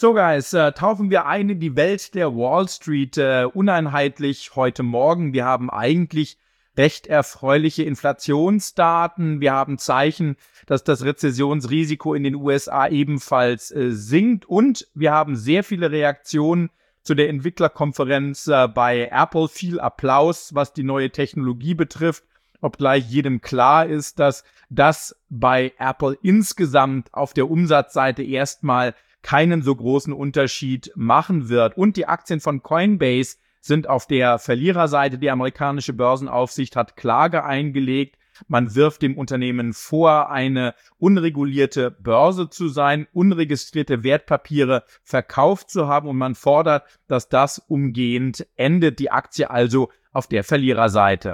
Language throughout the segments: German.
So Guys, tauchen wir ein in die Welt der Wall Street, uneinheitlich heute Morgen. Wir haben eigentlich recht erfreuliche Inflationsdaten. Wir haben Zeichen, dass das Rezessionsrisiko in den USA ebenfalls sinkt. Und wir haben sehr viele Reaktionen zu der Entwicklerkonferenz bei Apple. Viel Applaus, was die neue Technologie betrifft, obgleich jedem klar ist, dass das bei Apple insgesamt auf der Umsatzseite erstmal keinen so großen Unterschied machen wird. Und die Aktien von Coinbase sind auf der Verliererseite. Die amerikanische Börsenaufsicht hat Klage eingelegt. Man wirft dem Unternehmen vor, eine unregulierte Börse zu sein, unregistrierte Wertpapiere verkauft zu haben, und man fordert, dass das umgehend endet. Die Aktie also auf der Verliererseite.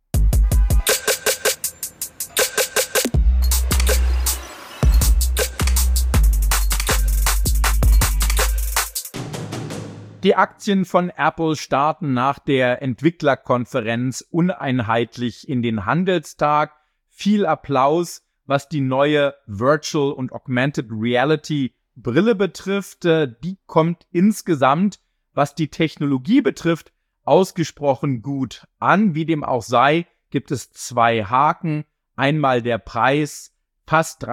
Die Aktien von Apple starten nach der Entwicklerkonferenz uneinheitlich in den Handelstag. Viel Applaus, was die neue Virtual und Augmented Reality Brille betrifft. Die kommt insgesamt, was die Technologie betrifft, ausgesprochen gut an. Wie dem auch sei, gibt es zwei Haken. Einmal der Preis, fast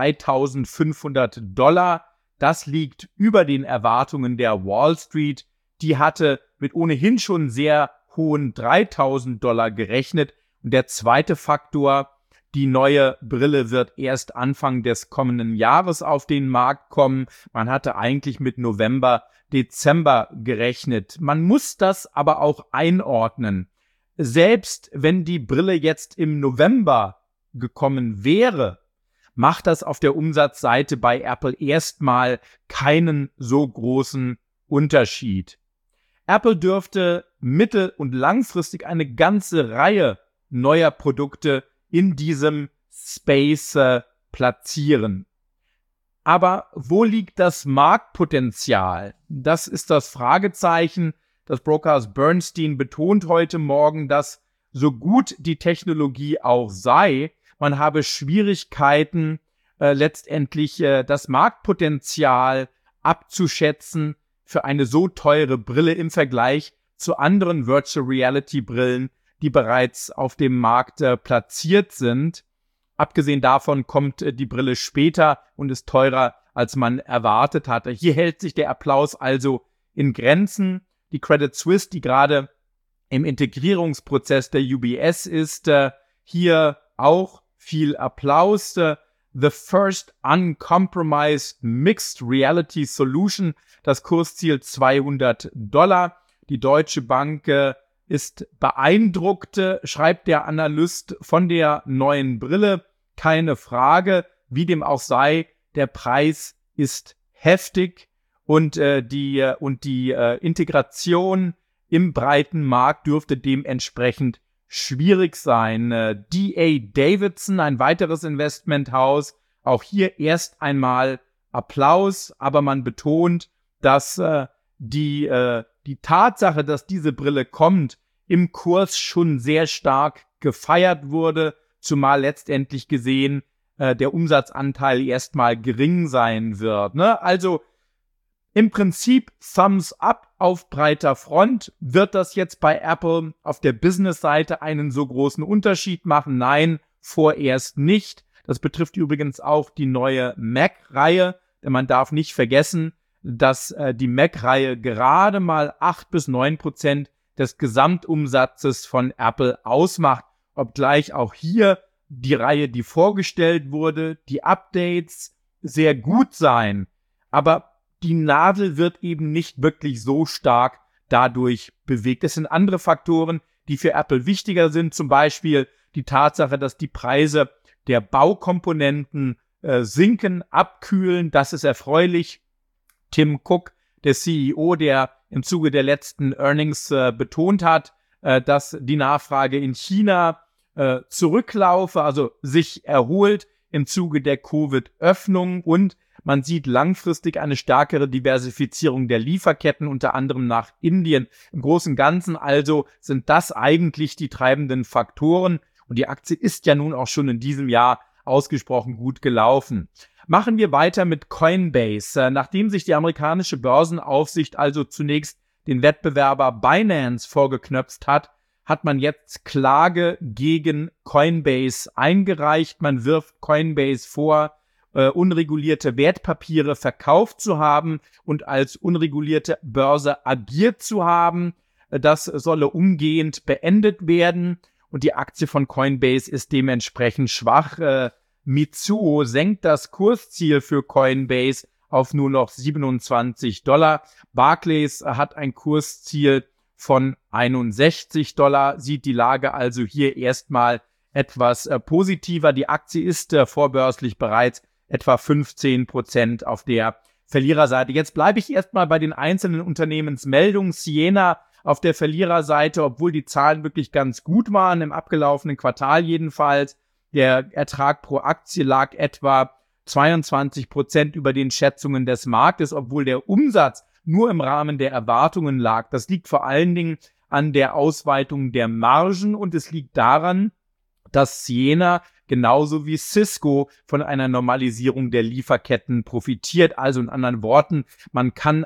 $3.500. Das liegt über den Erwartungen der Wall Street. Die hatte mit ohnehin schon sehr hohen $3.000 gerechnet. Und der zweite Faktor, die neue Brille wird erst Anfang des kommenden Jahres auf den Markt kommen. Man hatte eigentlich mit November, Dezember gerechnet. Man muss das aber auch einordnen. Selbst wenn die Brille jetzt im November gekommen wäre, macht das auf der Umsatzseite bei Apple erstmal keinen so großen Unterschied. Apple dürfte mittel- und langfristig eine ganze Reihe neuer Produkte in diesem Space platzieren. Aber wo liegt das Marktpotenzial? Das ist das Fragezeichen. Das Brokerhaus Bernstein betont heute Morgen, dass so gut die Technologie auch sei, man habe Schwierigkeiten, letztendlich das Marktpotenzial abzuschätzen für eine so teure Brille im Vergleich zu anderen Virtual Reality Brillen, die bereits auf dem Markt platziert sind. Abgesehen davon kommt die Brille später und ist teurer, als man erwartet hatte. Hier hält sich der Applaus also in Grenzen. Die Credit Suisse, die gerade im Integrierungsprozess der UBS ist, hier auch viel Applaus. The first uncompromised mixed reality solution, das Kursziel $200. Die Deutsche Bank ist beeindruckt, schreibt der Analyst, von der neuen Brille. Keine Frage, wie dem auch sei, der Preis ist heftig und die Integration im breiten Markt dürfte dementsprechend schwierig sein. D.A. Davidson, ein weiteres Investmenthaus, auch hier erst einmal Applaus, aber man betont, dass die Tatsache, dass diese Brille kommt, im Kurs schon sehr stark gefeiert wurde, zumal letztendlich gesehen der Umsatzanteil erstmal gering sein wird. Also im Prinzip Thumbs up auf breiter Front. Wird das jetzt bei Apple auf der Business-Seite einen so großen Unterschied machen? Nein, vorerst nicht. Das betrifft übrigens auch die neue Mac-Reihe, denn man darf nicht vergessen, dass die Mac-Reihe gerade mal 8-9% des Gesamtumsatzes von Apple ausmacht, obgleich auch hier die Reihe, die vorgestellt wurde, die Updates sehr gut sein, aber die Nadel wird eben nicht wirklich so stark dadurch bewegt. Es sind andere Faktoren, die für Apple wichtiger sind, zum Beispiel die Tatsache, dass die Preise der Baukomponenten sinken, abkühlen. Das ist erfreulich. Tim Cook, der CEO, der im Zuge der letzten Earnings betont hat, dass die Nachfrage in China zurücklaufe, also sich erholt im Zuge der Covid-Öffnung, und man sieht langfristig eine stärkere Diversifizierung der Lieferketten, unter anderem nach Indien. Im Großen und Ganzen also sind das eigentlich die treibenden Faktoren. Und die Aktie ist ja nun auch schon in diesem Jahr ausgesprochen gut gelaufen. Machen wir weiter mit Coinbase. Nachdem sich die amerikanische Börsenaufsicht also zunächst den Wettbewerber Binance vorgeknöpft hat, hat man jetzt Klage gegen Coinbase eingereicht. Man wirft Coinbase vor, unregulierte Wertpapiere verkauft zu haben und als unregulierte Börse agiert zu haben. Das solle umgehend beendet werden und die Aktie von Coinbase ist dementsprechend schwach. Mizuho senkt das Kursziel für Coinbase auf nur noch $27. Barclays hat ein Kursziel von $61, sieht die Lage also hier erstmal etwas positiver. Die Aktie ist vorbörslich bereits etwa 15% auf der Verliererseite. Jetzt bleibe ich erstmal bei den einzelnen Unternehmensmeldungen. Ciena auf der Verliererseite, obwohl die Zahlen wirklich ganz gut waren, im abgelaufenen Quartal jedenfalls. Der Ertrag pro Aktie lag etwa 22% über den Schätzungen des Marktes, obwohl der Umsatz nur im Rahmen der Erwartungen lag. Das liegt vor allen Dingen an der Ausweitung der Margen und es liegt daran, dass Ciena genauso wie Cisco von einer Normalisierung der Lieferketten profitiert. Also in anderen Worten, man kann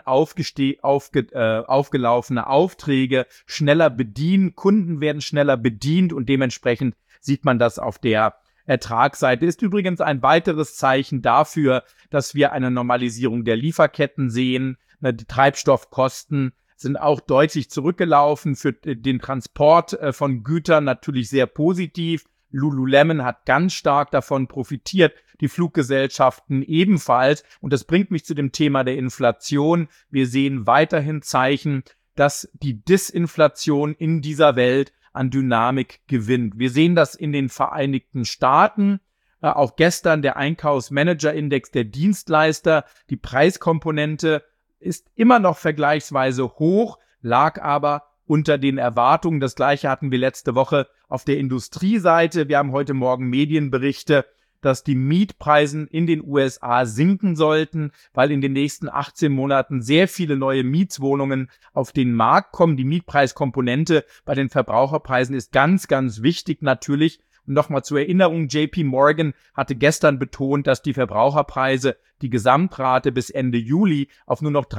aufgelaufene Aufträge schneller bedienen, Kunden werden schneller bedient und dementsprechend sieht man das auf der Ertragsseite. Ist übrigens ein weiteres Zeichen dafür, dass wir eine Normalisierung der Lieferketten sehen. Die Treibstoffkosten sind auch deutlich zurückgelaufen, für den Transport von Gütern natürlich sehr positiv. Lululemon hat ganz stark davon profitiert, die Fluggesellschaften ebenfalls. Und das bringt mich zu dem Thema der Inflation. Wir sehen weiterhin Zeichen, dass die Disinflation in dieser Welt an Dynamik gewinnt. Wir sehen das in den Vereinigten Staaten. Auch gestern der Einkaufsmanager-Index der Dienstleister. Die Preiskomponente ist immer noch vergleichsweise hoch, lag aber unter den Erwartungen. Das Gleiche hatten wir letzte Woche auf der Industrieseite. Wir haben heute Morgen Medienberichte, dass die Mietpreise in den USA sinken sollten, weil in den nächsten 18 Monaten sehr viele neue Mietswohnungen auf den Markt kommen. Die Mietpreiskomponente bei den Verbraucherpreisen ist ganz, ganz wichtig natürlich. Und nochmal zur Erinnerung, JP Morgan hatte gestern betont, dass die Verbraucherpreise die Gesamtrate bis Ende Juli auf nur noch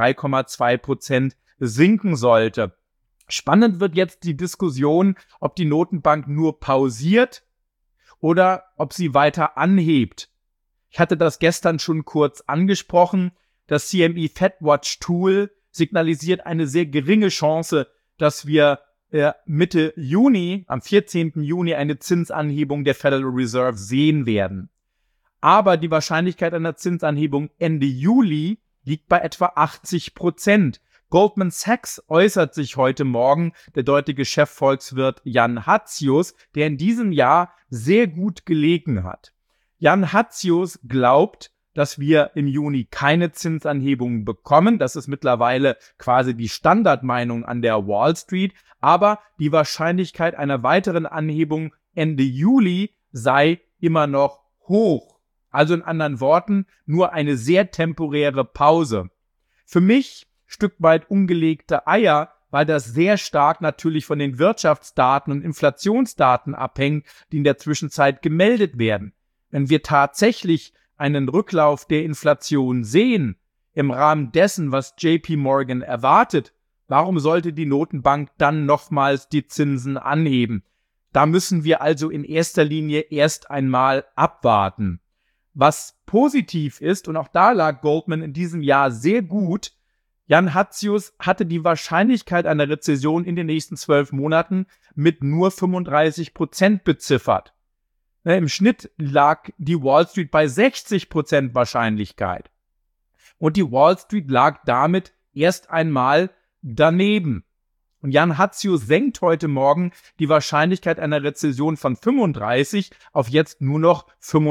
3,2% sinken sollte. Spannend wird jetzt die Diskussion, ob die Notenbank nur pausiert oder ob sie weiter anhebt. Ich hatte das gestern schon kurz angesprochen. Das CME FedWatch Tool signalisiert eine sehr geringe Chance, dass wir Mitte Juni, am 14. Juni, eine Zinsanhebung der Federal Reserve sehen werden. Aber die Wahrscheinlichkeit einer Zinsanhebung Ende Juli liegt bei etwa 80%. Goldman Sachs äußert sich heute Morgen, der dortige Chefvolkswirt Jan Hatzius, der in diesem Jahr sehr gut gelegen hat. Jan Hatzius glaubt, dass wir im Juni keine Zinsanhebungen bekommen. Das ist mittlerweile quasi die Standardmeinung an der Wall Street. Aber die Wahrscheinlichkeit einer weiteren Anhebung Ende Juli sei immer noch hoch. Also in anderen Worten, nur eine sehr temporäre Pause. Für mich Stück weit ungelegte Eier, weil das sehr stark natürlich von den Wirtschaftsdaten und Inflationsdaten abhängt, die in der Zwischenzeit gemeldet werden. Wenn wir tatsächlich einen Rücklauf der Inflation sehen, im Rahmen dessen, was JP Morgan erwartet, warum sollte die Notenbank dann nochmals die Zinsen anheben? Da müssen wir also in erster Linie erst einmal abwarten. Was positiv ist, und auch da lag Goldman in diesem Jahr sehr gut, Jan Hatzius hatte die Wahrscheinlichkeit einer Rezession in den nächsten 12 Monaten mit nur 35% beziffert. Im Schnitt lag die Wall Street bei 60% Wahrscheinlichkeit. Und die Wall Street lag damit erst einmal daneben. Und Jan Hatzius senkt heute Morgen die Wahrscheinlichkeit einer Rezession von 35 auf jetzt nur noch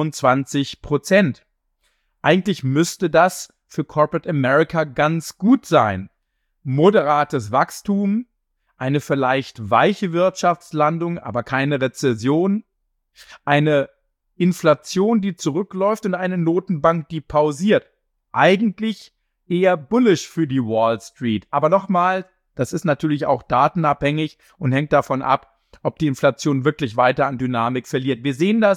25%. Eigentlich müsste das für Corporate America ganz gut sein. Moderates Wachstum, eine vielleicht weiche Wirtschaftslandung, aber keine Rezession, eine Inflation, die zurückläuft und eine Notenbank, die pausiert. Eigentlich eher bullish für die Wall Street. Aber nochmal, das ist natürlich auch datenabhängig und hängt davon ab, ob die Inflation wirklich weiter an Dynamik verliert. Wir sehen das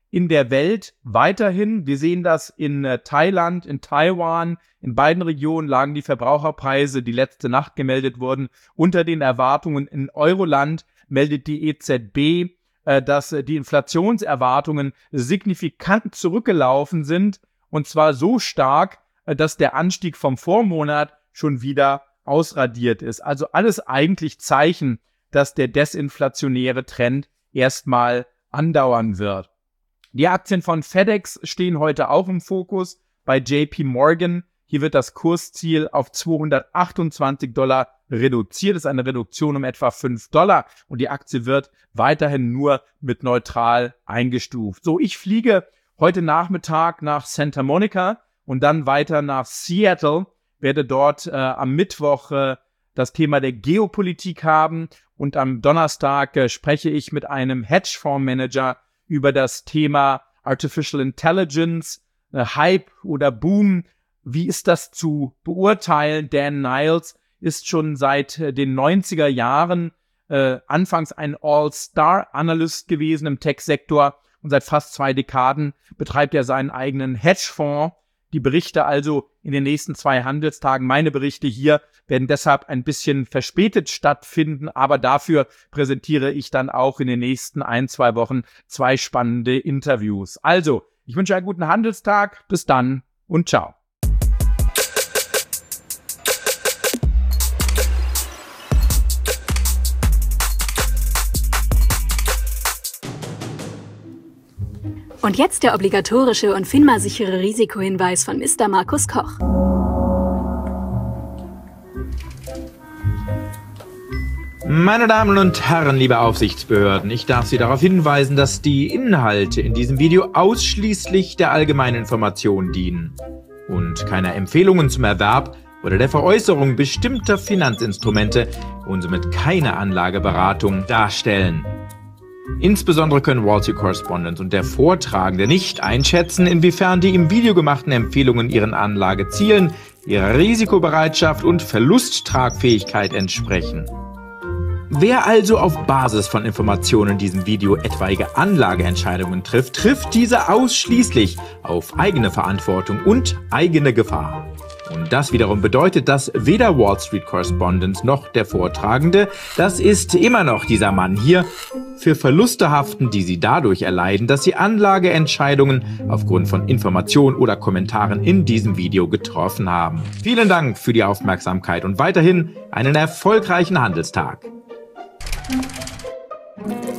in der Welt weiterhin. Wir sehen das in Thailand, in Taiwan. In beiden Regionen lagen die Verbraucherpreise, die letzte Nacht gemeldet wurden, unter den Erwartungen. In Euroland meldet die EZB, dass die Inflationserwartungen signifikant zurückgelaufen sind. Und zwar so stark, dass der Anstieg vom Vormonat schon wieder ausradiert ist. Also alles eigentlich Zeichen, dass der desinflationäre Trend erstmal andauern wird. Die Aktien von FedEx stehen heute auch im Fokus. Bei JP Morgan, hier wird das Kursziel auf $228 reduziert. Das ist eine Reduktion um etwa $5 und die Aktie wird weiterhin nur mit neutral eingestuft. So, ich fliege heute Nachmittag nach Santa Monica und dann weiter nach Seattle, werde dort am Mittwoch das Thema der Geopolitik haben und am Donnerstag spreche ich mit einem Hedgefondsmanager über das Thema Artificial Intelligence, Hype oder Boom. Wie ist das zu beurteilen? Dan Niles ist schon seit den 90er Jahren anfangs ein All-Star-Analyst gewesen im Tech-Sektor und seit fast 2 Dekaden betreibt er seinen eigenen Hedgefonds. Die Berichte also in den nächsten 2 Handelstagen, meine Berichte hier, werden deshalb ein bisschen verspätet stattfinden, aber dafür präsentiere ich dann auch in den nächsten 1-2 Wochen 2 spannende Interviews. Also, ich wünsche einen guten Handelstag, bis dann und ciao. Und jetzt der obligatorische und FINMA-sichere Risikohinweis von Mr. Markus Koch. Meine Damen und Herren, liebe Aufsichtsbehörden, ich darf Sie darauf hinweisen, dass die Inhalte in diesem Video ausschließlich der allgemeinen Information dienen und keine Empfehlungen zum Erwerb oder der Veräußerung bestimmter Finanzinstrumente und somit keine Anlageberatung darstellen. Insbesondere können Wall Street Correspondent und der Vortragende nicht einschätzen, inwiefern die im Video gemachten Empfehlungen ihren Anlagezielen, ihrer Risikobereitschaft und Verlusttragfähigkeit entsprechen. Wer also auf Basis von Informationen in diesem Video etwaige Anlageentscheidungen trifft, trifft diese ausschließlich auf eigene Verantwortung und eigene Gefahr. Und das wiederum bedeutet, dass weder Wall Street Correspondent noch der Vortragende, das ist immer noch dieser Mann hier, für Verluste haften, die sie dadurch erleiden, dass sie Anlageentscheidungen aufgrund von Informationen oder Kommentaren in diesem Video getroffen haben. Vielen Dank für die Aufmerksamkeit und weiterhin einen erfolgreichen Handelstag.